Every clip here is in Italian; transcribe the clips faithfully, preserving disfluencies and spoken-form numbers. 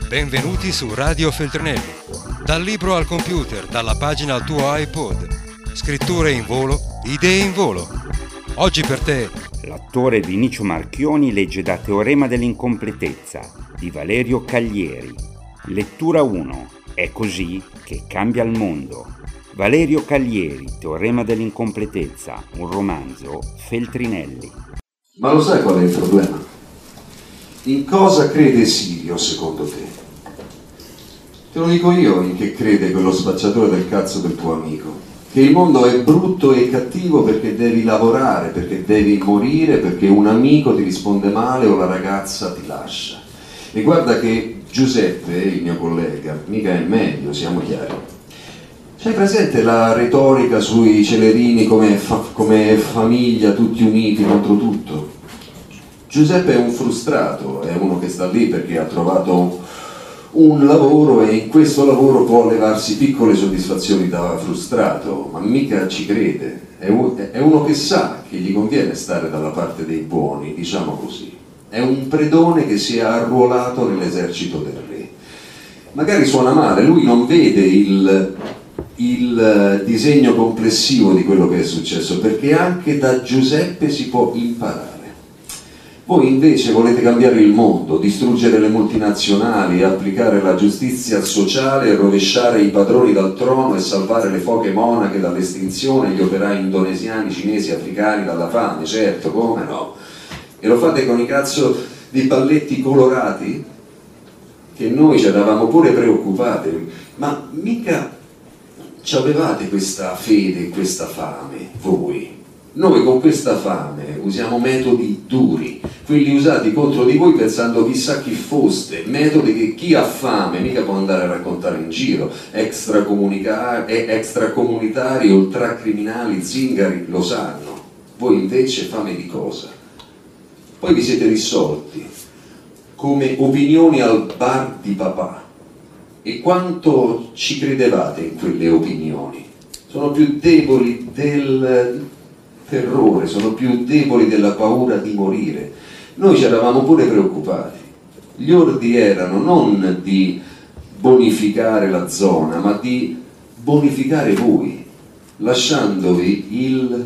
Benvenuti su Radio Feltrinelli. Dal libro al computer, dalla pagina al tuo iPod. Scritture in volo, idee in volo. Oggi per te l'attore Vinicio Marchioni legge da Teorema dell'incompletezza di Valerio Caglieri. Lettura uno. È così che cambia il mondo. Valerio Caglieri, Teorema dell'incompletezza, un romanzo, Feltrinelli. Ma lo sai qual è il problema? In cosa crede Sirio, secondo te? Te lo dico io in che crede quello spacciatore del cazzo del tuo amico. Che il mondo è brutto e cattivo perché devi lavorare, perché devi morire, perché un amico ti risponde male o la ragazza ti lascia. E guarda che Giuseppe, il mio collega, mica è meglio, siamo chiari. C'hai presente la retorica sui celerini come, fa- come famiglia, tutti uniti contro tutto? Giuseppe è un frustrato, è uno che sta lì perché ha trovato un lavoro e in questo lavoro può levarsi piccole soddisfazioni da frustrato, ma mica ci crede. È, un, è uno che sa che gli conviene stare dalla parte dei buoni, diciamo così. È un predone che si è arruolato nell'esercito del re. Magari suona male, lui non vede il... il disegno complessivo di quello che è successo, perché anche da Giuseppe si può imparare. Voi invece volete cambiare il mondo, distruggere le multinazionali, applicare la giustizia sociale, rovesciare i padroni dal trono e salvare le foche monache dall'estinzione, gli operai indonesiani, cinesi, africani dalla fame, certo, come no? E lo fate con i cazzo di balletti colorati? Che noi ci eravamo pure preoccupati, ma mica ci avevate questa fede, questa fame, voi. Noi con questa fame usiamo metodi duri, quelli usati contro di voi pensando chissà chi foste, metodi che chi ha fame mica può andare a raccontare in giro, extracomunitari, ultracriminali, zingari lo sanno. Voi invece fame di cosa? Poi vi siete dissolti, come opinioni al bar di papà. E quanto ci credevate in quelle opinioni? Sono più deboli del terrore, sono più deboli della paura di morire. Noi ci eravamo pure preoccupati. Gli ordini erano non di bonificare la zona, ma di bonificare voi, lasciandovi il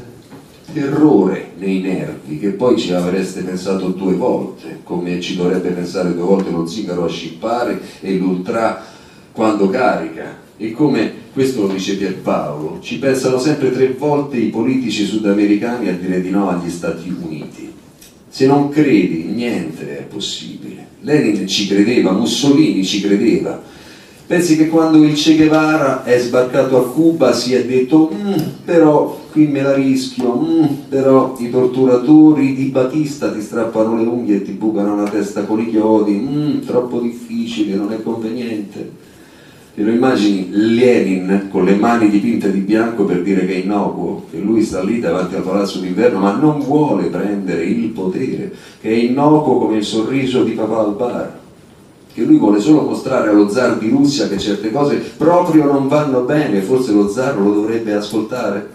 terrore nei nervi, che poi ci avreste pensato due volte, come ci dovrebbe pensare due volte lo zingaro a scippare e l'ultra quando carica. E come, questo lo dice Pierpaolo, ci pensano sempre tre volte i politici sudamericani a dire di no agli Stati Uniti. Se non credi, niente è possibile. Lenin ci credeva, Mussolini ci credeva. Pensi che quando il Che Guevara è sbarcato a Cuba si è detto mm, però qui me la rischio, mm, però i torturatori di Batista ti strappano le unghie e ti bucano la testa con i chiodi, mm, troppo difficile, non è conveniente. Te lo immagini Lenin con le mani dipinte di bianco per dire che è innocuo, che lui sta lì davanti al palazzo d'inverno ma non vuole prendere il potere, che è innocuo come il sorriso di papà al bar, che lui vuole solo mostrare allo zar di Russia che certe cose proprio non vanno bene, forse lo zar lo dovrebbe ascoltare.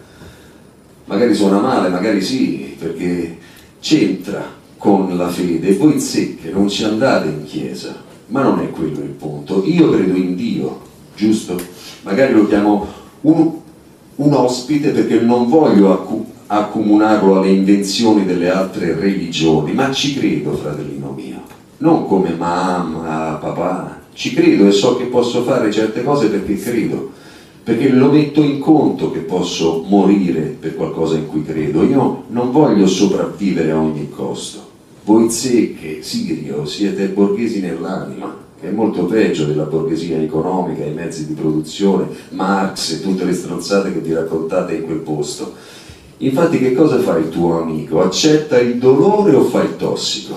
Magari suona male, magari sì, perché c'entra con la fede. Voi zecche non ci andate in chiesa, ma non è quello il punto. Io credo in Dio, giusto? Magari lo chiamo un, un ospite perché non voglio accu- accomunarlo alle invenzioni delle altre religioni, ma ci credo, fratellino mio, non come mamma, papà, ci credo e so che posso fare certe cose perché credo, perché lo metto in conto che posso morire per qualcosa in cui credo. Io non voglio sopravvivere a ogni costo. Voi zecche, Sirio, siete borghesi nell'anima, che è molto peggio della borghesia economica, i mezzi di produzione, Marx e tutte le stronzate che vi raccontate in quel posto. Infatti che cosa fa il tuo amico? Accetta il dolore o fa il tossico?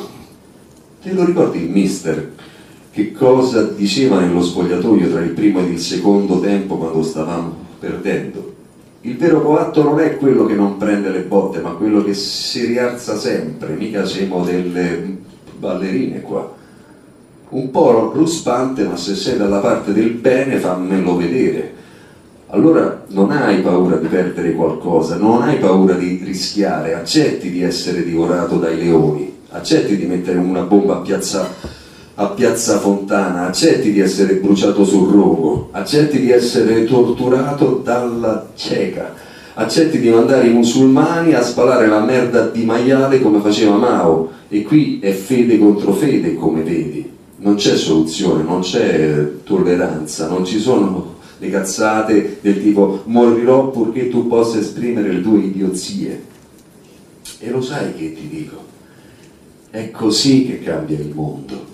Te lo ricordi il mister che cosa diceva nello spogliatoio tra il primo ed il secondo tempo quando stavamo perdendo? Il vero coatto non è quello che non prende le botte, ma quello che si rialza sempre. Mica siamo delle ballerine qua. Un po' ruspante, ma se sei dalla parte del bene fammelo vedere. Allora non hai paura di perdere qualcosa, non hai paura di rischiare, accetti di essere divorato dai leoni, accetti di mettere una bomba a piazza a Piazza Fontana, accetti di essere bruciato sul rogo, accetti di essere torturato dalla cieca, accetti di mandare i musulmani a spalare la merda di maiale come faceva Mao. E qui è fede contro fede, come vedi. Non c'è soluzione, non c'è tolleranza, non ci sono le cazzate del tipo morirò purché tu possa esprimere le tue idiozie. E lo sai che ti dico? È così che cambia il mondo.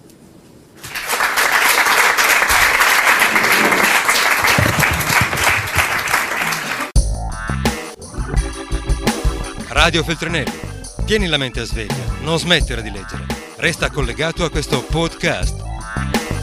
Radio Feltrinelli, tieni la mente a sveglia, non smettere di leggere. Resta collegato a questo podcast.